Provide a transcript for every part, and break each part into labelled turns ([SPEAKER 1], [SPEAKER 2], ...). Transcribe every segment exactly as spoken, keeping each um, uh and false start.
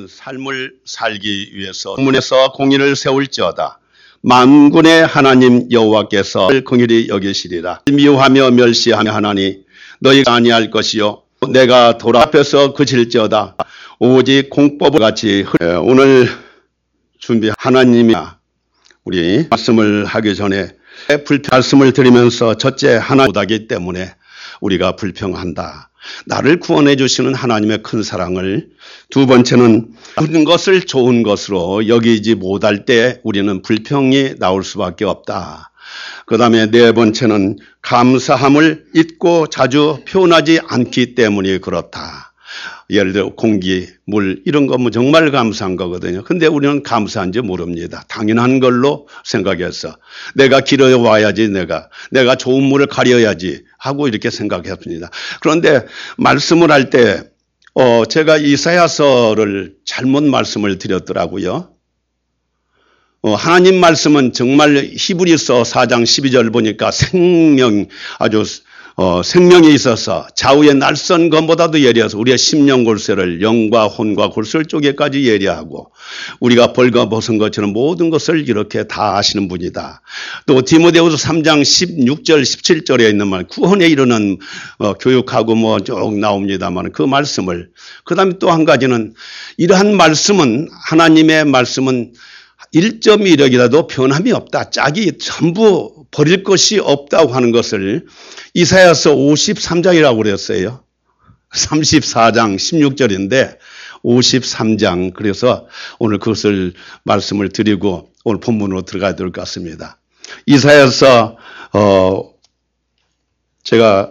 [SPEAKER 1] 삶을 살기 위해서 문에서 공의를 세울지어다. 만군의 하나님 여호와께서 긍휼히 여기시리라. 미워하며 멸시하며 하나니 너희가 아니할 것이요 내가 돌아 앞에서 그칠지어다. 오직 공법을 같이 흐르. 오늘 준비 하나님이야. 우리 말씀을 하기 전에 불평 말씀을 드리면서 첫째 하나님 못하기 때문에 우리가 불평한다. 나를 구원해 주시는 하나님의 큰 사랑을, 두 번째는 모든 것을 좋은 것으로 여기지 못할 때 우리는 불평이 나올 수밖에 없다. 그 다음에 네 번째는 감사함을 잊고 자주 표현하지 않기 때문에 그렇다. 예를 들어 공기, 물 이런 거 뭐 정말 감사한 거거든요. 근데 우리는 감사한지 모릅니다. 당연한 걸로 생각해서 내가 길어 와야지, 내가 내가 좋은 물을 가려야지 하고 이렇게 생각했습니다. 그런데 말씀을 할 때 어 제가 이사야서를 잘못 말씀을 드렸더라고요. 어, 하나님 말씀은 정말 히브리서 사 장 십이 절 보니까 생명, 아주 어, 생명이 있어서 좌우의 날선 것보다도 예리해서 우리의 심령골쇠를 영과 혼과 골수를 쪼개까지 예리하고 우리가 벌거벗은 것처럼 모든 것을 이렇게 다 아시는 분이다. 또 디모데후서 삼 장 십육 절 십칠 절에 있는 말, 구원에 이르는 어, 교육하고 뭐 쭉 나옵니다만 그 말씀을, 그 다음에 또 한 가지는 이러한 말씀은, 하나님의 말씀은 일 점 일 획이라도 변함이 없다. 짝이 전부 버릴 것이 없다고 하는 것을 이사야서 오십삼 장이라고 그랬어요. 삼십사 장 십육 절인데 오십삼 장, 그래서 오늘 그것을 말씀을 드리고 오늘 본문으로 들어가야 될 것 같습니다. 이사야서 어 제가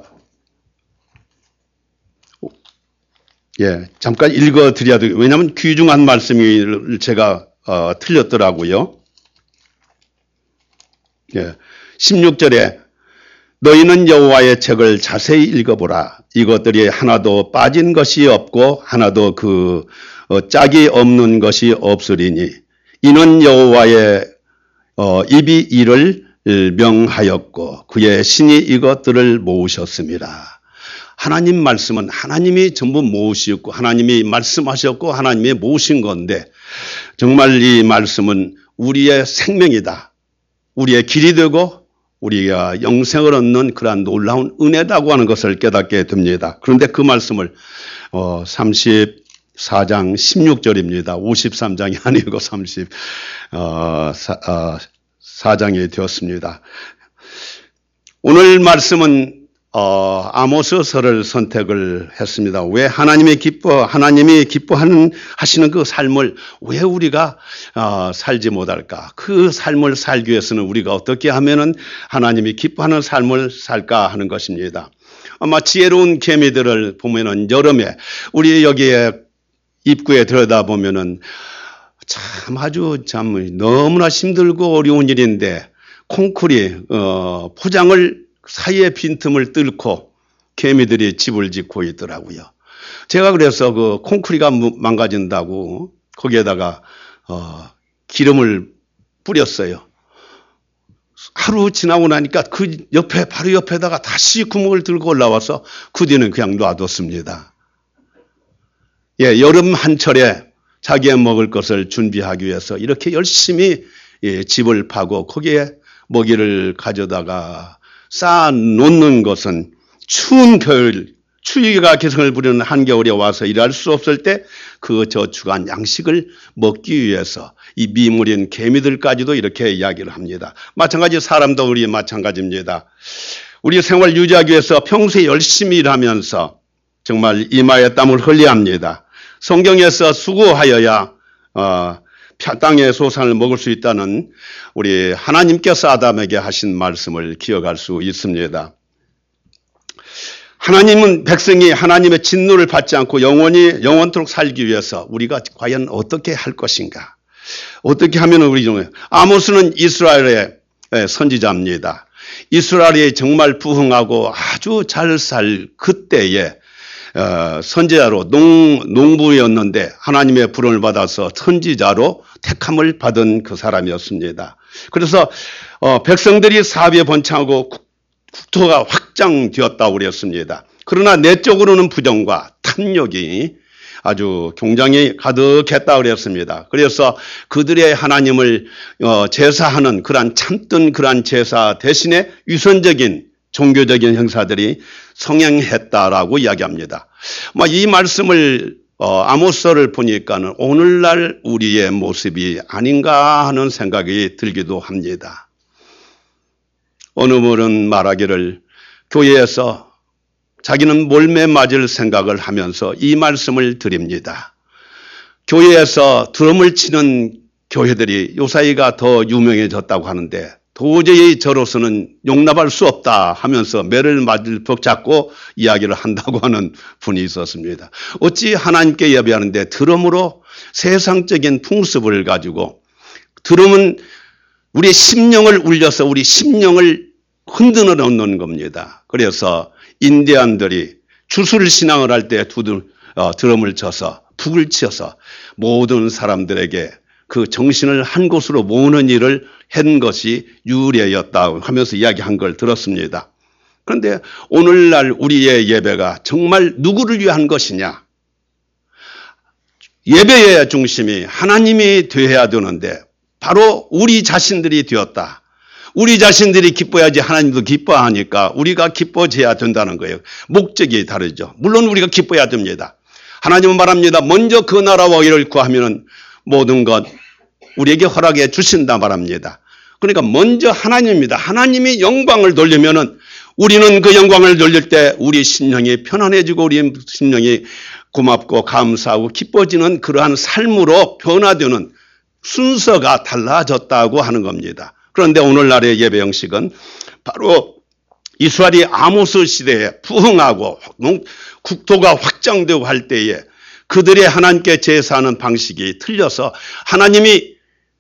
[SPEAKER 1] 예 잠깐 읽어 드려야 돼요. 왜냐하면 귀중한 말씀을 제가 어, 틀렸더라고요. 예, 십육 절에 너희는 여호와의 책을 자세히 읽어보라. 이것들이 하나도 빠진 것이 없고 하나도 그 어, 짝이 없는 것이 없으리니 이는 여호와의 어, 입이 이를 명하였고 그의 신이 이것들을 모으셨습니다. 하나님 말씀은 하나님이 전부 모으셨고 하나님이 말씀하셨고 하나님이 모으신 건데 정말 이 말씀은 우리의 생명이다. 우리의 길이 되고 우리가 영생을 얻는 그러한 놀라운 은혜다고 하는 것을 깨닫게 됩니다. 그런데 그 말씀을 어, 삼십사 장 십육 절입니다. 오십삼 장이 아니고 삼십사 장이 되었습니다. 오늘 말씀은 어, 아모스서를 선택을 했습니다. 왜 하나님이 기뻐, 하나님이 기뻐하는, 하시는 그 삶을 왜 우리가, 어, 살지 못할까? 그 삶을 살기 위해서는 우리가 어떻게 하면은 하나님이 기뻐하는 삶을 살까 하는 것입니다. 아마 지혜로운 개미들을 보면은 여름에 우리 여기에 입구에 들여다보면은 참 아주 참 너무나 힘들고 어려운 일인데 콩쿠리, 어, 포장을 사이에 빈틈을 뚫고 개미들이 집을 짓고 있더라고요. 제가 그래서 그 콘크리가 망가진다고 거기에다가 어, 기름을 뿌렸어요. 하루 지나고 나니까 그 옆에 바로 옆에다가 다시 구멍을 들고 올라와서 그 뒤는 그냥 놔뒀습니다. 예, 여름 한철에 자기의 먹을 것을 준비하기 위해서 이렇게 열심히 예, 집을 파고 거기에 먹이를 가져다가 쌓아 놓는 것은 추운 겨울, 추위가 개성을 부리는 한겨울에 와서 일할 수 없을 때 그 저축한 양식을 먹기 위해서 이 미물인 개미들까지도 이렇게 이야기를 합니다. 마찬가지 사람도 우리 마찬가지입니다. 우리 생활 유지하기 위해서 평소에 열심히 일하면서 정말 이마에 땀을 흘려야 합니다. 성경에서 수고하여야 어, 땅의 소산을 먹을 수 있다는 우리 하나님께서 아담에게 하신 말씀을 기억할 수 있습니다. 하나님은 백성이 하나님의 진노를 받지 않고 영원히 영원토록 살기 위해서 우리가 과연 어떻게 할 것인가? 어떻게 하면 우리 좀 아모스는 이스라엘의 선지자입니다. 이스라엘이 정말 부흥하고 아주 잘 살 그때에 어, 선지자로 농, 농부였는데 하나님의 부름을 받아서 선지자로 택함을 받은 그 사람이었습니다. 그래서 어, 백성들이 사업에 번창하고 국토가 확장되었다고 그랬습니다. 그러나 내적으로는 부정과 탐욕이 아주 경장이 가득했다 그랬습니다. 그래서 그들의 하나님을 제사하는 그러한 참된 그러한 제사 대신에 위선적인 종교적인 행사들이 성행했다라고 이야기합니다. 이 말씀을 어, 아모스를 보니까는 오늘날 우리의 모습이 아닌가 하는 생각이 들기도 합니다. 어느 분은 말하기를 교회에서 자기는 몰매 맞을 생각을 하면서 이 말씀을 드립니다. 교회에서 드럼을 치는 교회들이 요사이가 더 유명해졌다고 하는데 도저히 저로서는 용납할 수 없다 하면서 매를 맞을 법 잡고 이야기를 한다고 하는 분이 있었습니다. 어찌 하나님께 예배하는데 드럼으로 세상적인 풍습을 가지고, 드럼은 우리 심령을 울려서 우리 심령을 흔들어 놓는 겁니다. 그래서 인디안들이 주술 신앙을 할 때 어, 드럼을 쳐서 북을 치어서 모든 사람들에게 그 정신을 한 곳으로 모으는 일을 한 것이 유래였다 하면서 이야기한 걸 들었습니다. 그런데 오늘날 우리의 예배가 정말 누구를 위한 것이냐? 예배의 중심이 하나님이 되어야 되는데 바로 우리 자신들이 되었다. 우리 자신들이 기뻐야지 하나님도 기뻐하니까 우리가 기뻐져야 된다는 거예요. 목적이 다르죠. 물론 우리가 기뻐야 됩니다. 하나님은 말합니다. 먼저 그 나라와 의를 구하면 모든 것 우리에게 허락해 주신다 말합니다. 그러니까 먼저 하나님입니다. 하나님이 영광을 돌리면은 우리는 그 영광을 돌릴 때 우리 심령이 편안해지고 우리 심령이 고맙고 감사하고 기뻐지는 그러한 삶으로 변화되는 순서가 달라졌다고 하는 겁니다. 그런데 오늘날의 예배 형식은 바로 이스라엘이 아모스 시대에 부흥하고 국토가 확장되고 할 때에 그들의 하나님께 제사하는 방식이 틀려서 하나님이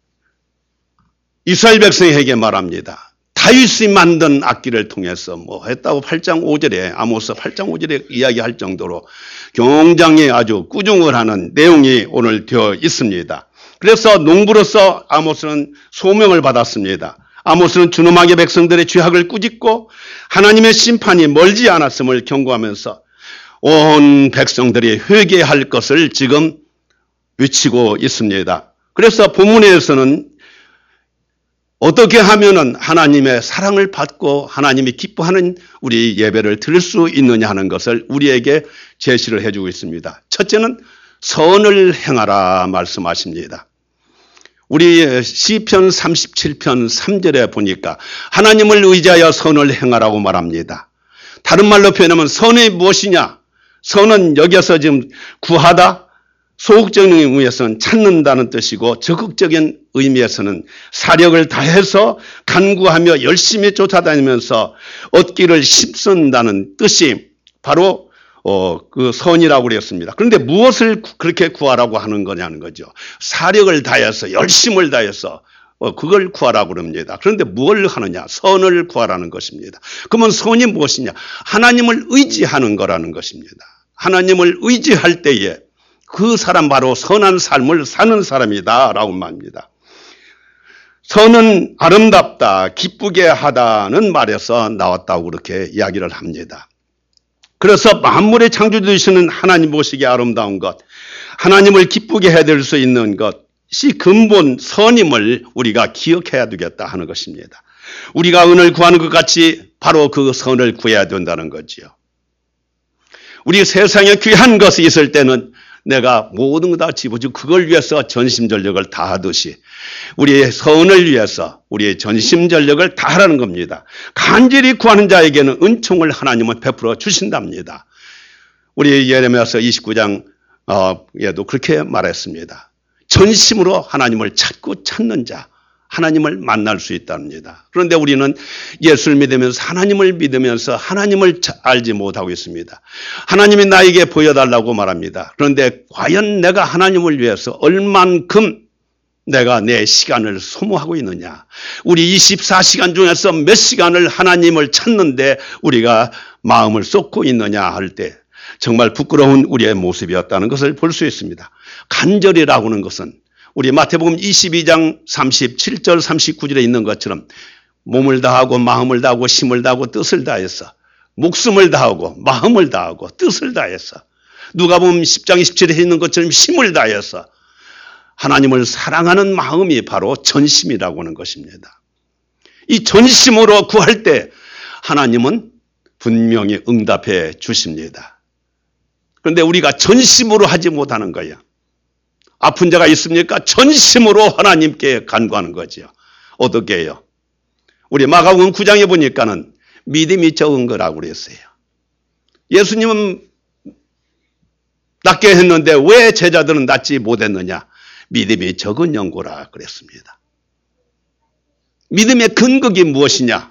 [SPEAKER 1] 이스라엘 백성에게 말합니다. 다윗이 만든 악기를 통해서 뭐 했다고 팔 장 오 절에 아모스 팔 장 오 절에 이야기할 정도로 굉장히 아주 꾸중을 하는 내용이 오늘 되어 있습니다. 그래서 농부로서 아모스는 소명을 받았습니다. 아모스는 준엄하게 백성들의 죄악을 꾸짖고 하나님의 심판이 멀지 않았음을 경고하면서 온 백성들이 회개할 것을 지금 외치고 있습니다. 그래서 본문에서는 어떻게 하면은 하나님의 사랑을 받고 하나님이 기뻐하는 우리 예배를 드릴 수 있느냐 하는 것을 우리에게 제시를 해주고 있습니다. 첫째는 선을 행하라 말씀하십니다. 우리 시편 삼십칠 편 삼 절에 보니까 하나님을 의지하여 선을 행하라고 말합니다. 다른 말로 표현하면 선이 무엇이냐? 선은 여기서 지금 구하다, 소극적인 의미에서는 찾는다는 뜻이고 적극적인 의미에서는 사력을 다해서 간구하며 열심히 쫓아다니면서 얻기를 힘쓴다는 뜻이 바로 어, 그 선이라고 그랬습니다. 그런데 무엇을 그렇게 구하라고 하는 거냐는 거죠. 사력을 다해서 열심을 다해서 어, 그걸 구하라고 그럽니다. 그런데 뭘 하느냐? 선을 구하라는 것입니다. 그러면 선이 무엇이냐? 하나님을 의지하는 거라는 것입니다. 하나님을 의지할 때에 그 사람 바로 선한 삶을 사는 사람이다 라고 말합니다. 선은 아름답다, 기쁘게 하다는 말에서 나왔다고 그렇게 이야기를 합니다. 그래서 만물의 창조주이시는 하나님 보시기에 아름다운 것, 하나님을 기쁘게 해드릴 수 있는 것이 근본 선임을 우리가 기억해야 되겠다 하는 것입니다. 우리가 은을 구하는 것 같이 바로 그 선을 구해야 된다는 거지요. 우리 세상에 귀한 것이 있을 때는 내가 모든 거 다 집어주고 그걸 위해서 전심전력을 다하듯이 우리의 선을 위해서 우리의 전심전력을 다하라는 겁니다. 간절히 구하는 자에게는 은총을 하나님은 베풀어 주신답니다. 우리 예레미야서 이십구 장에도 그렇게 말했습니다. 전심으로 하나님을 찾고 찾는 자, 하나님을 만날 수 있답니다. 그런데 우리는 예수를 믿으면서 하나님을 믿으면서 하나님을 알지 못하고 있습니다. 하나님이 나에게 보여달라고 말합니다. 그런데 과연 내가 하나님을 위해서 얼만큼 내가 내 시간을 소모하고 있느냐. 우리 이십사 시간 중에서 몇 시간을 하나님을 찾는데 우리가 마음을 쏟고 있느냐 할 때 정말 부끄러운 우리의 모습이었다는 것을 볼 수 있습니다. 간절이라고 하는 것은 우리 마태복음 이십이 장 삼십칠 절 삼십구 절에 있는 것처럼 몸을 다하고 마음을 다하고 힘을 다하고 뜻을 다해서 목숨을 다하고 마음을 다하고 뜻을 다해서 누가복음 십 장 이십칠 절에 있는 것처럼 힘을 다해서 하나님을 사랑하는 마음이 바로 전심이라고 하는 것입니다. 이 전심으로 구할 때 하나님은 분명히 응답해 주십니다. 그런데 우리가 전심으로 하지 못하는 거예요. 아픈 자가 있습니까? 전심으로 하나님께 간구하는 거죠. 어떻게 해요? 우리 마가복음 구 장에 보니까는 믿음이 적은 거라고 그랬어요. 예수님은 낫게 했는데 왜 제자들은 낫지 못했느냐? 믿음이 적은 연고라 그랬습니다. 믿음의 근거가 무엇이냐?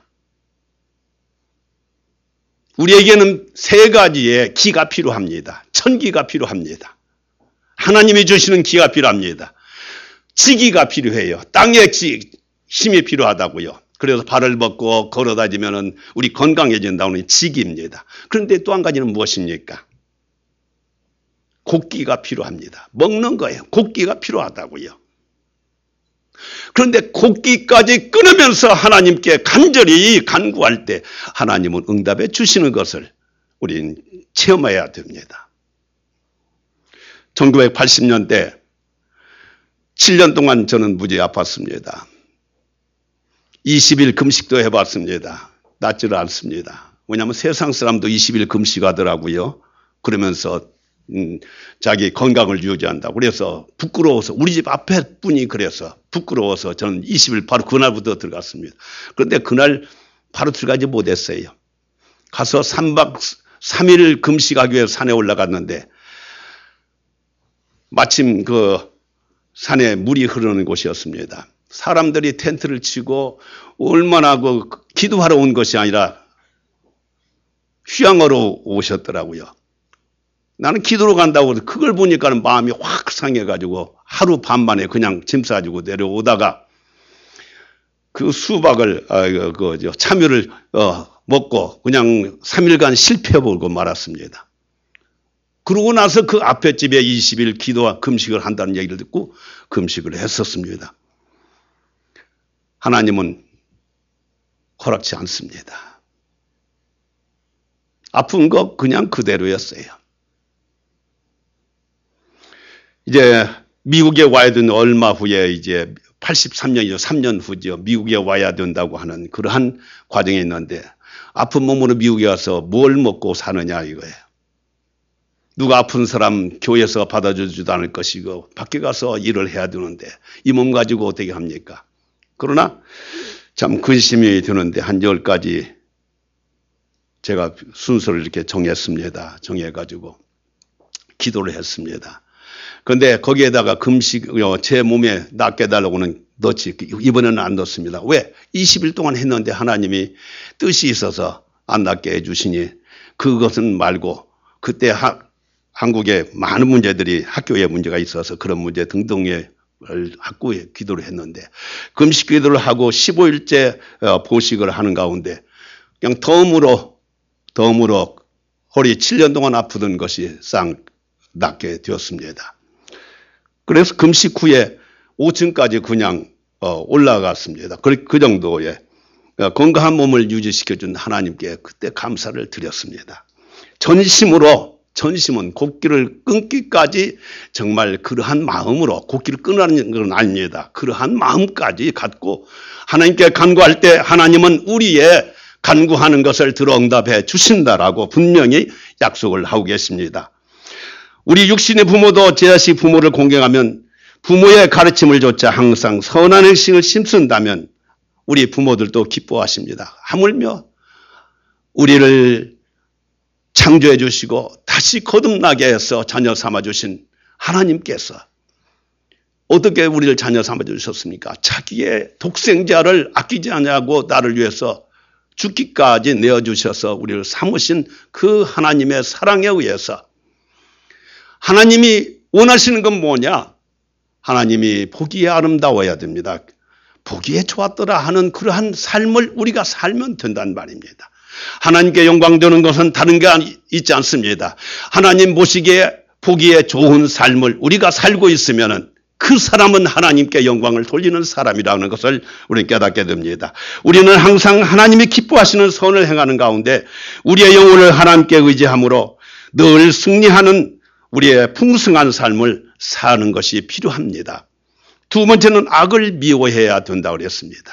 [SPEAKER 1] 우리에게는 세 가지의 기가 필요합니다. 천기가 필요합니다. 하나님이 주시는 기가 필요합니다. 지기가 필요해요. 땅의 힘이 필요하다고요. 그래서 발을 벗고 걸어다니면 우리 건강해진다고 하는 지기입니다. 그런데 또 한 가지는 무엇입니까? 곡기가 필요합니다. 먹는 거예요. 곡기가 필요하다고요. 그런데 곡기까지 끊으면서 하나님께 간절히 간구할 때 하나님은 응답해 주시는 것을 우리는 체험해야 됩니다. 천구백팔십 년대 칠 년 동안 저는 무지 아팠습니다. 이십 일 금식도 해봤습니다. 낫지를 않습니다. 왜냐하면 세상 사람도 이십 일 금식하더라고요. 그러면서 음, 자기 건강을 유지한다고. 그래서 부끄러워서 우리 집 앞에 분이 그래서 부끄러워서 저는 이십 일 바로 그날부터 들어갔습니다. 그런데 그날 바로 들어가지 못했어요. 가서 삼 박 삼 일 금식하기 위해 산에 올라갔는데 마침 그 산에 물이 흐르는 곳이었습니다. 사람들이 텐트를 치고 얼마나 그 기도하러 온 것이 아니라 휴양하러 오셨더라고요. 나는 기도로 간다고 그걸 보니까 마음이 확 상해가지고 하루 반 만에 그냥 짐 싸가지고 내려오다가 그 수박을 아, 그, 그 참외를 어, 먹고 그냥 삼 일간 실패해보고 말았습니다. 그러고 나서 그 앞에 집에 이십 일 기도와 금식을 한다는 얘기를 듣고 금식을 했었습니다. 하나님은 허락치 않습니다. 아픈 거 그냥 그대로였어요. 이제 미국에 와야 되는 얼마 후에 이제 팔십삼 년이죠. 삼 년 후죠. 미국에 와야 된다고 하는 그러한 과정이 있는데 아픈 몸으로 미국에 와서 뭘 먹고 사느냐 이거예요. 누가 아픈 사람 교회에서 받아주지도 않을 것이고 밖에 가서 일을 해야 되는데 이 몸 가지고 어떻게 합니까? 그러나 참 근심이 드는데 한 열 가지 제가 순서를 이렇게 정했습니다. 정해가지고 기도를 했습니다. 그런데 거기에다가 금식, 제 몸에 낫게 해달라고는 넣지, 이번에는 안 넣습니다. 왜? 이십 일 동안 했는데 하나님이 뜻이 있어서 안 낫게 해주시니 그것은 말고 그때 하, 한국에 많은 문제들이 학교에 문제가 있어서 그런 문제 등등에 학교에 기도를 했는데 금식 기도를 하고 십오 일째 보식을 하는 가운데 그냥 덤으로 덤으로 허리 칠 년 동안 아프던 것이 싹 낫게 되었습니다. 그래서 금식 후에 오 층까지 그냥 올라갔습니다. 그, 그 정도의 건강한 몸을 유지시켜준 하나님께 그때 감사를 드렸습니다. 전심으로 전심은 곡기를 끊기까지 정말 그러한 마음으로 곡기를 끊으라는 건 아닙니다. 그러한 마음까지 갖고 하나님께 간구할 때 하나님은 우리의 간구하는 것을 들어 응답해 주신다라고 분명히 약속을 하고 계십니다. 우리 육신의 부모도 제 자식 부모를 공경하면 부모의 가르침을 좇아 항상 선한 행실을 심쓴다면 우리 부모들도 기뻐하십니다. 하물며 우리를 창조해 주시고 다시 거듭나게 해서 자녀 삼아 주신 하나님께서 어떻게 우리를 자녀 삼아 주셨습니까? 자기의 독생자를 아끼지 않냐고 나를 위해서 죽기까지 내어주셔서 우리를 삼으신 그 하나님의 사랑에 의해서 하나님이 원하시는 건 뭐냐? 하나님이 보기에 아름다워야 됩니다. 보기에 좋았더라 하는 그러한 삶을 우리가 살면 된다는 말입니다. 하나님께 영광 되는 것은 다른 게 있지 않습니다. 하나님 보시기에 보기에 좋은 삶을 우리가 살고 있으면은 그 사람은 하나님께 영광을 돌리는 사람이라는 것을 우리는 깨닫게 됩니다. 우리는 항상 하나님이 기뻐하시는 선을 행하는 가운데 우리의 영혼을 하나님께 의지함으로 늘 승리하는 우리의 풍성한 삶을 사는 것이 필요합니다. 두 번째는 악을 미워해야 된다고 그랬습니다.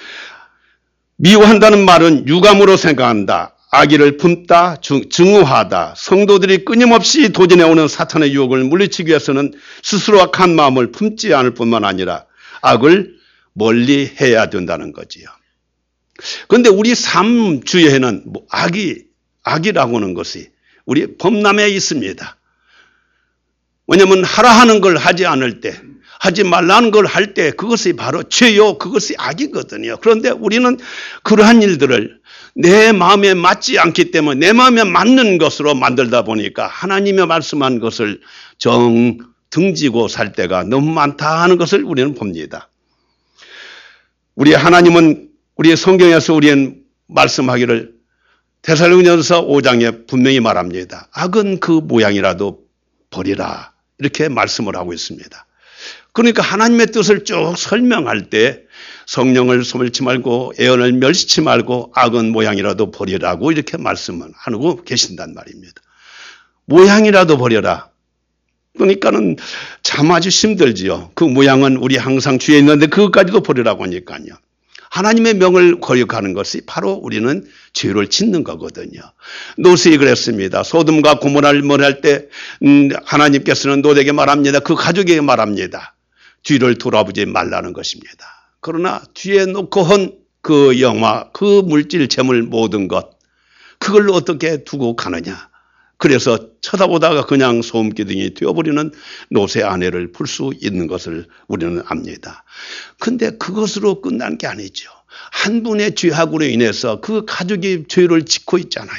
[SPEAKER 1] 미워한다는 말은 유감으로 생각한다, 악의를 품다, 증오하다. 성도들이 끊임없이 도전해오는 사탄의 유혹을 물리치기 위해서는 스스로 악한 마음을 품지 않을 뿐만 아니라 악을 멀리 해야 된다는 거지요. 그런데 우리 삶 주위에는 뭐 악이, 악이라고 하는 것이 우리 범람에 있습니다. 왜냐하면 하라 하는 걸 하지 않을 때, 하지 말라는 걸 할 때 그것이 바로 죄요, 그것이 악이거든요. 그런데 우리는 그러한 일들을 내 마음에 맞지 않기 때문에 내 마음에 맞는 것으로 만들다 보니까 하나님의 말씀한 것을 정 등지고 살 때가 너무 많다 하는 것을 우리는 봅니다. 우리 하나님은 우리 성경에서 우리는 말씀하기를 데살로니가전서 오 장에 분명히 말합니다. 악은 그 모양이라도 버리라, 이렇게 말씀을 하고 있습니다. 그러니까 하나님의 뜻을 쭉 설명할 때 성령을 소멸치 말고 애언을 멸시치 말고 악은 모양이라도 버리라고 이렇게 말씀을 하고 계신단 말입니다. 모양이라도 버려라. 그러니까는 참 아주 힘들지요. 그 모양은 우리 항상 주에 있는데 그것까지도 버리라고 하니까요. 하나님의 명을 거역하는 것이 바로 우리는 죄를 짓는 거거든요. 노스이 그랬습니다. 소돔과 고모라를 멸할 때 하나님께서는 롯에게 말합니다. 그 가족에게 말합니다. 뒤를 돌아보지 말라는 것입니다. 그러나 뒤에 놓고 한 그 영화, 그 물질, 재물 모든 것, 그걸 어떻게 두고 가느냐. 그래서 쳐다보다가 그냥 소음기둥이 되어버리는 롯의 아내를 볼 수 있는 것을 우리는 압니다. 근데 그것으로 끝난 게 아니죠. 한 분의 죄악으로 인해서 그 가족이 죄를 짓고 있잖아요.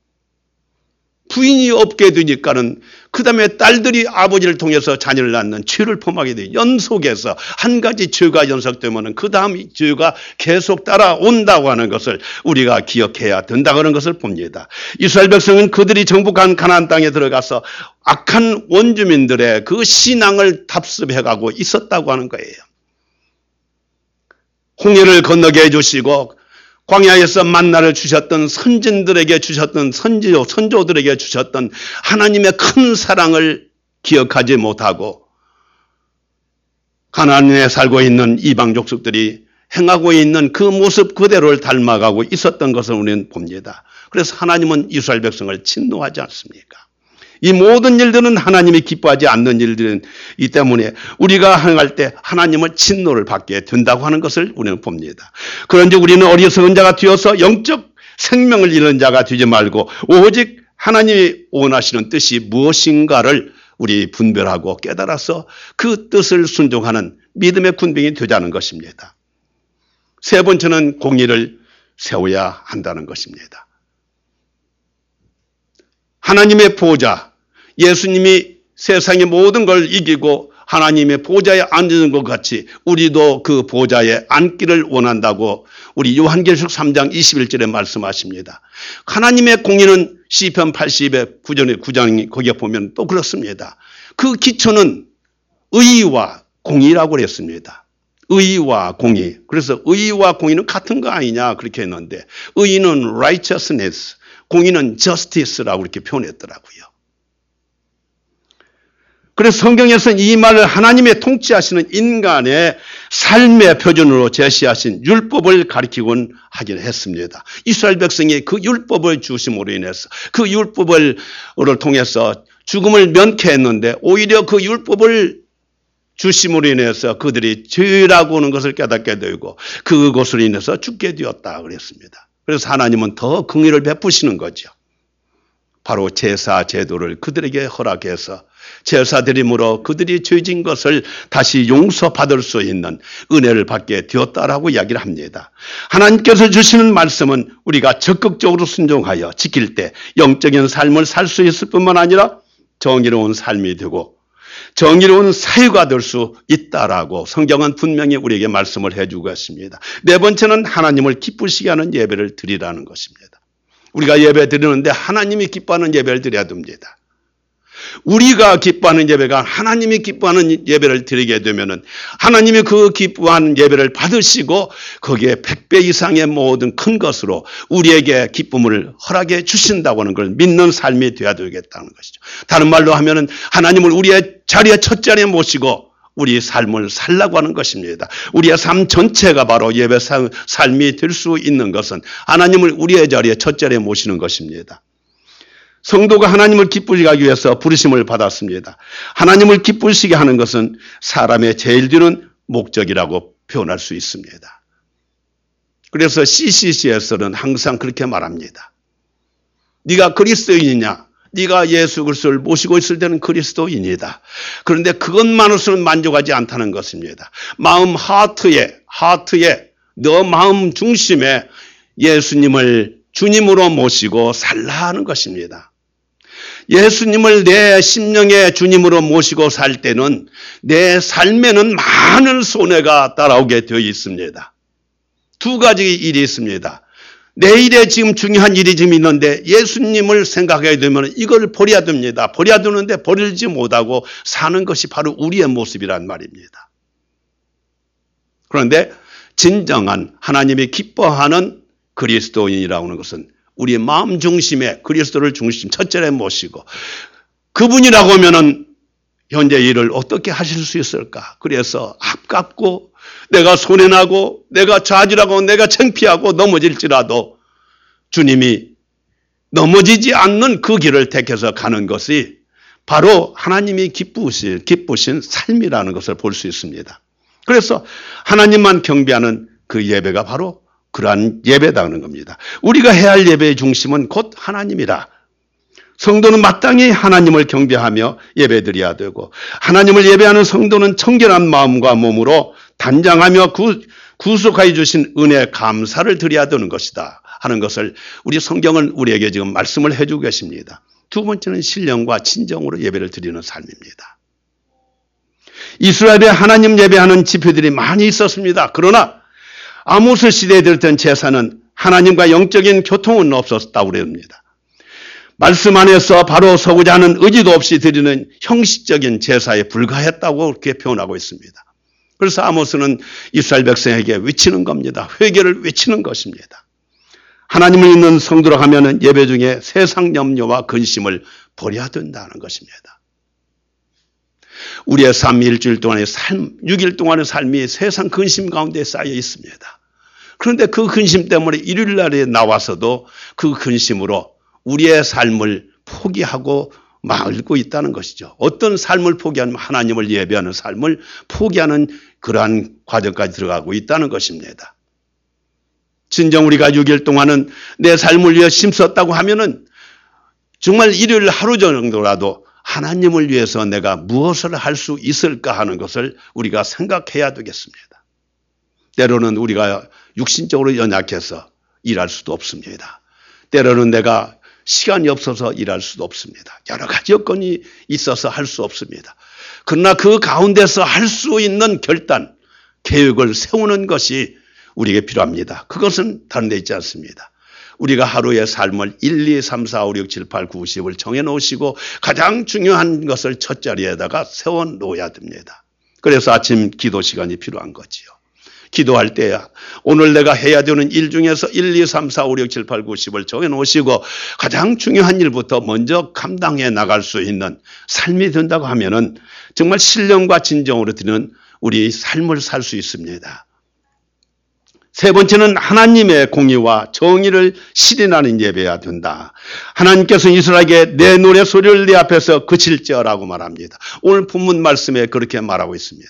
[SPEAKER 1] 부인이 없게 되니까는 그 다음에 딸들이 아버지를 통해서 자녀를 낳는 죄를 범하게 돼요. 연속해서 한 가지 죄가 연속되면 그 다음 죄가 계속 따라온다고 하는 것을 우리가 기억해야 된다고 하는 것을 봅니다. 이스라엘 백성은 그들이 정복한 가나안 땅에 들어가서 악한 원주민들의 그 신앙을 답습해가고 있었다고 하는 거예요. 홍해를 건너게 해주시고 광야에서 만나를 주셨던 선진들에게 주셨던 선지조, 선조들에게 주셨던 하나님의 큰 사랑을 기억하지 못하고 가나안에 살고 있는 이방 족속들이 행하고 있는 그 모습 그대로를 닮아가고 있었던 것을 우리는 봅니다. 그래서 하나님은 이스라엘 백성을 진노하지 않습니까? 이 모든 일들은 하나님이 기뻐하지 않는 일들이기 때문에 우리가 행할 때 하나님을 진노를 받게 된다고 하는 것을 우리는 봅니다. 그런데 우리는 어리석은 자가 되어서 영적 생명을 잃은 자가 되지 말고 오직 하나님이 원하시는 뜻이 무엇인가를 우리 분별하고 깨달아서 그 뜻을 순종하는 믿음의 군병이 되자는 것입니다. 세 번째는 공의를 세워야 한다는 것입니다. 하나님의 보좌, 예수님이 세상의 모든 걸 이기고 하나님의 보좌에 앉는 것 같이 우리도 그 보좌에 앉기를 원한다고 우리 요한계시록 삼 장 이십일 절에 말씀하십니다. 하나님의 공의는 시편 팔십의 구 절에 구 장 거기에 보면 또 그렇습니다. 그 기초는 의와 공의라고 그랬습니다. 의와 공의. 그래서 의와 공의는 같은 거 아니냐 그렇게 했는데 의는 righteousness, 공의는 justice라고 이렇게 표현했더라고요. 그래서 성경에서는 이 말을 하나님의 통치하시는 인간의 삶의 표준으로 제시하신 율법을 가리키곤 하긴 했습니다. 이스라엘 백성이 그 율법을 주심으로 인해서 그 율법을 통해서 죽음을 면케했는데 오히려 그 율법을 주심으로 인해서 그들이 죄라고 하는 것을 깨닫게 되고 그것으로 인해서 죽게 되었다 그랬습니다. 그래서 하나님은 더 긍휼을 베푸시는 거죠. 바로 제사 제도를 그들에게 허락해서 제사 드림으로 그들이 죄진 것을 다시 용서받을 수 있는 은혜를 받게 되었다라고 이야기를 합니다. 하나님께서 주시는 말씀은 우리가 적극적으로 순종하여 지킬 때 영적인 삶을 살 수 있을 뿐만 아니라 정의로운 삶이 되고 정의로운 사유가 될 수 있다라고 성경은 분명히 우리에게 말씀을 해주고 있습니다. 네 번째는 하나님을 기쁘시게 하는 예배를 드리라는 것입니다. 우리가 예배 드리는데 하나님이 기뻐하는 예배를 드려야 됩니다. 우리가 기뻐하는 예배가 하나님이 기뻐하는 예배를 드리게 되면은 하나님이 그 기뻐하는 예배를 받으시고 거기에 백 배 이상의 모든 큰 것으로 우리에게 기쁨을 허락해 주신다고 하는 걸 믿는 삶이 되어야 되겠다는 것이죠. 다른 말로 하면은 하나님을 우리의 자리에 첫 자리에 모시고 우리 삶을 살라고 하는 것입니다. 우리의 삶 전체가 바로 예배 삶이 될 수 있는 것은 하나님을 우리의 자리에 첫 자리에 모시는 것입니다. 성도가 하나님을 기쁘게 하기 위해서 부르심을 받았습니다. 하나님을 기쁘시게 하는 것은 사람의 제일 드는 목적이라고 표현할 수 있습니다. 그래서 씨씨씨에서는 항상 그렇게 말합니다. 네가 그리스도인이냐? 네가 예수 그리스도를 모시고 있을 때는 그리스도인이다. 그런데 그것만으로는 만족하지 않다는 것입니다. 마음 하트에 하트에 너 마음 중심에 예수님을 주님으로 모시고 살라 하는 것입니다. 예수님을 내 심령의 주님으로 모시고 살 때는 내 삶에는 많은 손해가 따라오게 되어 있습니다. 두 가지 일이 있습니다. 내일에 지금 중요한 일이 지금 있는데 예수님을 생각하게 되면 이걸 버려야 됩니다. 버려야 되는데 버리지 못하고 사는 것이 바로 우리의 모습이란 말입니다. 그런데 진정한 하나님이 기뻐하는 그리스도인이라고 하는 것은 우리의 마음 중심에 그리스도를 중심 첫째에 모시고 그분이라고 하면은 현재 일을 어떻게 하실 수 있을까? 그래서 아깝고 내가 손해나고 내가 좌절하고 내가 창피하고 넘어질지라도 주님이 넘어지지 않는 그 길을 택해서 가는 것이 바로 하나님이 기쁘신, 기쁘신 삶이라는 것을 볼 수 있습니다. 그래서 하나님만 경배하는 그 예배가 바로 그러한 예배다는 겁니다. 우리가 해야 할 예배의 중심은 곧 하나님이라. 성도는 마땅히 하나님을 경배하며 예배드려야 되고 하나님을 예배하는 성도는 청결한 마음과 몸으로 단장하며 구, 구속하여 주신 은혜 감사를 드려야 되는 것이다 하는 것을 우리 성경은 우리에게 지금 말씀을 해주고 계십니다. 두 번째는 신령과 진정으로 예배를 드리는 삶입니다. 이스라엘에 하나님 예배하는 지표들이 많이 있었습니다. 그러나 아모스 시대에 들었던 제사는 하나님과 영적인 교통은 없었다고 그럽니다. 말씀 안에서 바로 서고자 하는 의지도 없이 드리는 형식적인 제사에 불과했다고 그렇게 표현하고 있습니다. 그래서 아모스는 이스라엘 백성에게 외치는 겁니다. 회개를 외치는 것입니다. 하나님을 믿는 성도라고 하면 예배 중에 세상 염려와 근심을 버려야 된다는 것입니다. 우리의 삶 일주일 동안의 삶, 육 일 동안의 삶이 세상 근심 가운데 쌓여 있습니다. 그런데 그 근심 때문에 일요일 날에 나와서도 그 근심으로 우리의 삶을 포기하고 말고 있다는 것이죠. 어떤 삶을 포기하면 하나님을 예배하는 삶을 포기하는 그러한 과정까지 들어가고 있다는 것입니다. 진정 우리가 육 일 동안은 내 삶을 위해 힘썼다고 하면은 정말 일요일 하루 정도라도 하나님을 위해서 내가 무엇을 할 수 있을까 하는 것을 우리가 생각해야 되겠습니다. 때로는 우리가 육신적으로 연약해서 일할 수도 없습니다. 때로는 내가 시간이 없어서 일할 수도 없습니다. 여러 가지 여건이 있어서 할 수 없습니다. 그러나 그 가운데서 할 수 있는 결단, 계획을 세우는 것이 우리에게 필요합니다. 그것은 다른 데 있지 않습니다. 우리가 하루의 삶을 일, 이, 삼, 사, 오, 육, 칠, 팔, 구, 십을 정해놓으시고 가장 중요한 것을 첫 자리에다가 세워놓아야 됩니다. 그래서 아침 기도 시간이 필요한 거지요. 기도할 때야 오늘 내가 해야 되는 일 중에서 일, 이, 삼, 사, 오, 육, 칠, 팔, 구, 십을 정해놓으시고 가장 중요한 일부터 먼저 감당해 나갈 수 있는 삶이 된다고 하면은 정말 신령과 진정으로 드리는 우리 삶을 살 수 있습니다. 세 번째는 하나님의 공의와 정의를 실현하는 예배여야 된다. 하나님께서 이스라엘에게 내 노래 소리를 네 앞에서 그칠지어라고 말합니다. 오늘 본문 말씀에 그렇게 말하고 있습니다.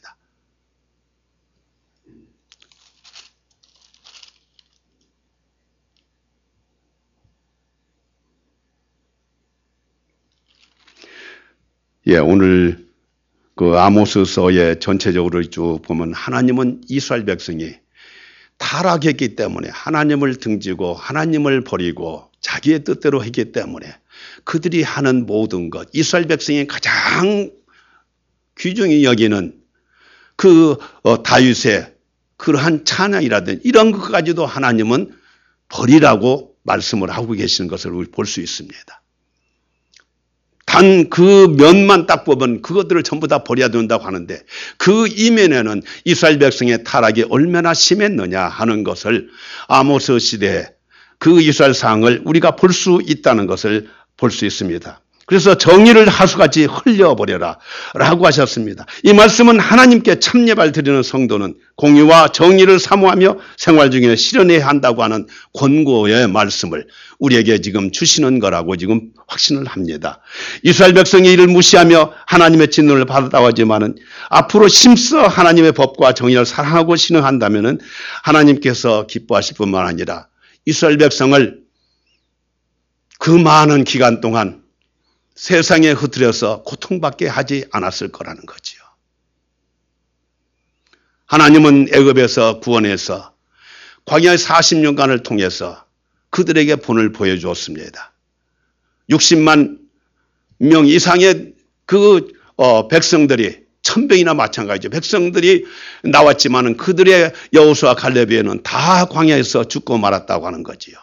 [SPEAKER 1] 예, 오늘 그 아모스서의 전체적으로 쭉 보면 하나님은 이스라엘 백성이 타락했기 때문에 하나님을 등지고 하나님을 버리고 자기의 뜻대로 했기 때문에 그들이 하는 모든 것, 이스라엘 백성이 가장 귀중히 여기는 그 다윗의 그러한 찬양이라든지 이런 것까지도 하나님은 버리라고 말씀을 하고 계시는 것을 볼 수 있습니다. 단 그 면만 딱 보면 그것들을 전부 다 버려야 된다고 하는데 그 이면에는 이스라엘 백성의 타락이 얼마나 심했느냐 하는 것을 아모스 시대에 그 이스라엘 상을 우리가 볼 수 있다는 것을 볼 수 있습니다. 그래서 정의를 하수같이 흘려버려라 라고 하셨습니다. 이 말씀은 하나님께 참예발 드리는 성도는 공의와 정의를 사모하며 생활 중에 실현해야 한다고 하는 권고의 말씀을 우리에게 지금 주시는 거라고 지금 확신을 합니다. 이스라엘 백성이 이를 무시하며 하나님의 진노를 받았다고 하지만은 앞으로 힘써 하나님의 법과 정의를 사랑하고 신앙한다면은 하나님께서 기뻐하실 뿐만 아니라 이스라엘 백성을 그 많은 기간 동안 세상에 흩트려서 고통받게 하지 않았을 거라는 거지요. 하나님은 애굽에서 구원해서 광야의 사십 년간을 통해서 그들에게 본을 보여주었습니다. 육십만 명 이상의 그 어, 백성들이 천병이나 마찬가지죠. 백성들이 나왔지만은 그들의 여호수아 갈렙에는 다 광야에서 죽고 말았다고 하는 거지요.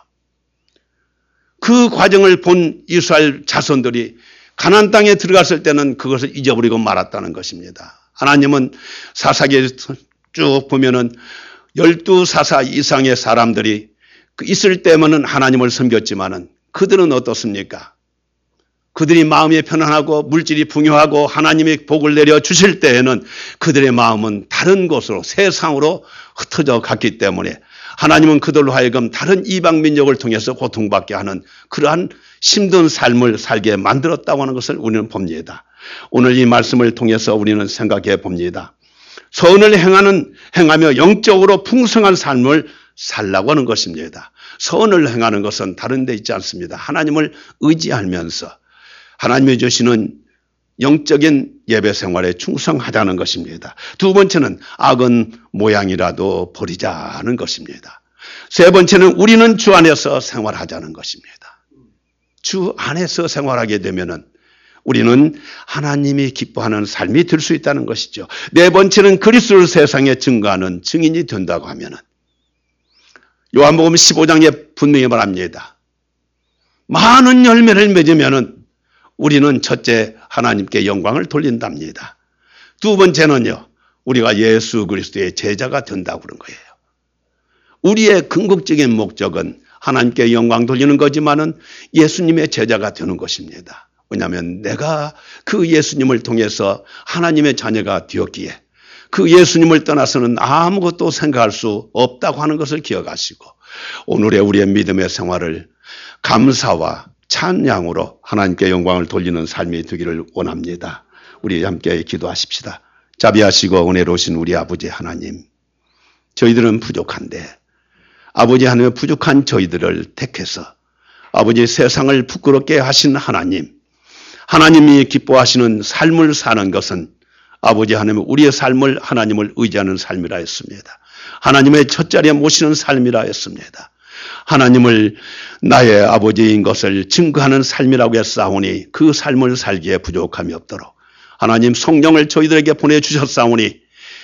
[SPEAKER 1] 그 과정을 본 이스라엘 자손들이 가나안 땅에 들어갔을 때는 그것을 잊어버리고 말았다는 것입니다. 하나님은 사사기에 쭉 보면은 열두 사사 이상의 사람들이 있을 때면은 하나님을 섬겼지만은 그들은 어떻습니까? 그들이 마음이 편안하고 물질이 풍요하고 하나님이 복을 내려 주실 때에는 그들의 마음은 다른 곳으로 세상으로 흩어져 갔기 때문에 하나님은 그들로 하여금 다른 이방 민족을 통해서 고통받게 하는 그러한 힘든 삶을 살게 만들었다고 하는 것을 우리는 봅니다. 오늘 이 말씀을 통해서 우리는 생각해 봅니다. 선을 행하는 행하며 영적으로 풍성한 삶을 살라고 하는 것입니다. 선을 행하는 것은 다른 데 있지 않습니다. 하나님을 의지하면서 하나님이 주시는 영적인 예배 생활에 충성하자는 것입니다. 두 번째는 악은 모양이라도 버리자는 것입니다. 세 번째는 우리는 주 안에서 생활하자는 것입니다. 주 안에서 생활하게 되면은 우리는 하나님이 기뻐하는 삶이 될 수 있다는 것이죠. 네 번째는 그리스도를 세상에 증거하는 증인이 된다고 하면은 요한복음 십오 장에 분명히 말합니다. 많은 열매를 맺으면은 우리는 첫째 하나님께 영광을 돌린답니다. 두 번째는요, 우리가 예수 그리스도의 제자가 된다고 그런 거예요. 우리의 궁극적인 목적은 하나님께 영광 돌리는 거지만은 예수님의 제자가 되는 것입니다. 왜냐하면 내가 그 예수님을 통해서 하나님의 자녀가 되었기에 그 예수님을 떠나서는 아무것도 생각할 수 없다고 하는 것을 기억하시고 오늘의 우리의 믿음의 생활을 감사와 찬양으로 하나님께 영광을 돌리는 삶이 되기를 원합니다. 우리 함께 기도하십시다. 자비하시고 은혜로우신 우리 아버지 하나님, 저희들은 부족한데 아버지 하나님의 부족한 저희들을 택해서 아버지 세상을 부끄럽게 하신 하나님, 하나님이 기뻐하시는 삶을 사는 것은 아버지 하나님 우리의 삶을 하나님을 의지하는 삶이라 했습니다. 하나님의 첫자리에 모시는 삶이라 했습니다. 하나님을 나의 아버지인 것을 증거하는 삶이라고 했사오니 그 삶을 살기에 부족함이 없도록 하나님 성령을 저희들에게 보내주셨사오니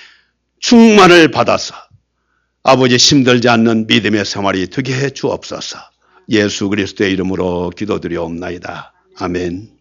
[SPEAKER 1] 충만을 받아서 아버지 힘들지 않는 믿음의 생활이 되게 해 주옵소서. 예수 그리스도의 이름으로 기도드리옵나이다. 아멘.